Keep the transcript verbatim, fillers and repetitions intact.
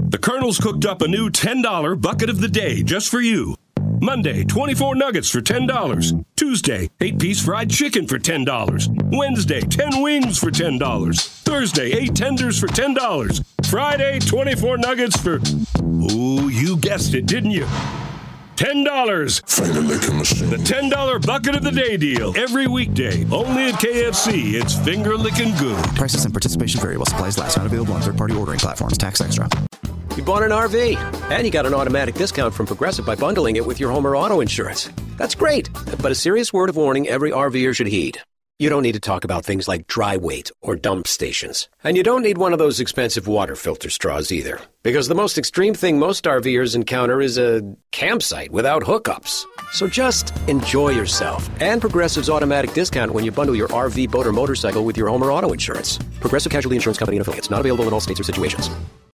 The Colonel's cooked up a new ten dollar bucket of the day just for you. Monday, twenty-four nuggets for ten dollars. Tuesday, eight-piece fried chicken for ten dollars. Wednesday, ten wings for ten dollars. Thursday, eight tenders for ten dollars. Friday, twenty-four nuggets for... Ooh, you guessed it, didn't you? ten dollars. Finger licking machine. The ten dollar bucket of the day deal. Every weekday. Only at K F C. It's finger licking good. Prices and participation vary while supplies last. Not available on third-party ordering platforms. Tax extra. You bought an R V, and you got an automatic discount from Progressive by bundling it with your home or auto insurance. That's great, but a serious word of warning every RVer should heed. You don't need to talk about things like dry weight or dump stations. And you don't need one of those expensive water filter straws either. Because the most extreme thing most RVers encounter is a campsite without hookups. So just enjoy yourself and Progressive's automatic discount when you bundle your R V, boat, or motorcycle with your home or auto insurance. Progressive Casualty Insurance Company and Affiliates. Not available in all states or situations.